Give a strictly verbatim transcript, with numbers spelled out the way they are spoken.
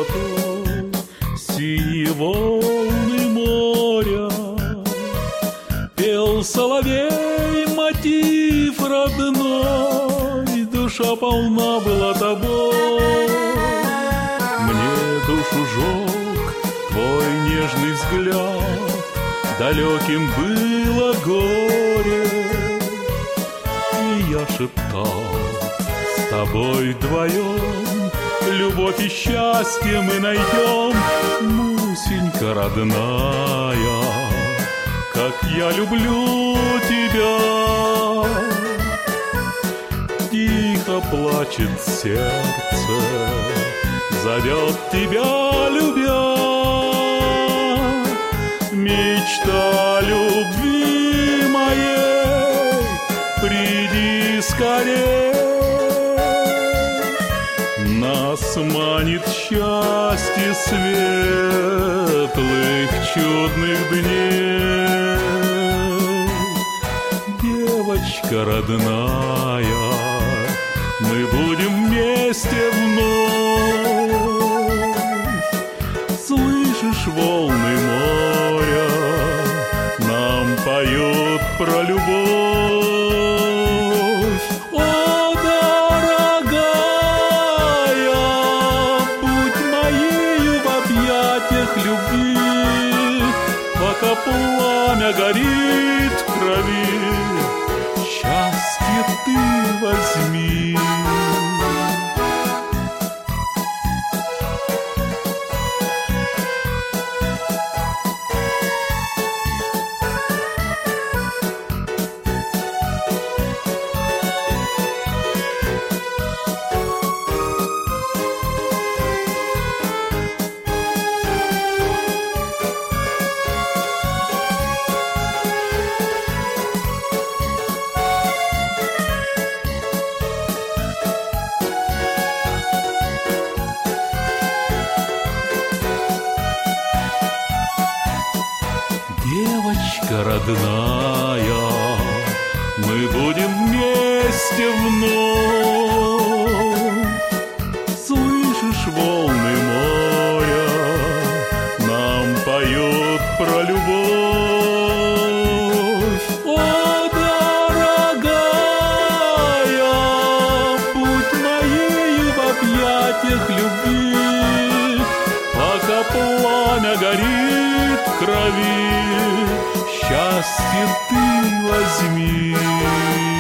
золотой, синие волны моря. Пел соловей мотив родной, душа полна была тобой. Мне душу жег твой нежный взгляд, далеким было горе. И я шептал: с тобой вдвоем любовь и счастье мы найдем. Мусенька родная, как я люблю тебя. Тихо плачет сердце, зовет тебя, любя. Мечта любви моей, приди скорей. Нас манит счастье светлых чудных дней. Девочка родная, мы будем вместе вновь. Слышишь, волны моря нам поют про любовь. О, дорогая, будь моею в объятиях любви, пока пламя горит в крови, счастье ты возьми. Девочка родная, мы будем вместе вновь. Слышишь, волны моря нам поют про любовь. О, дорогая, будь моею в объятиях любви, пока пламя горит в крови, счастье ты возьми.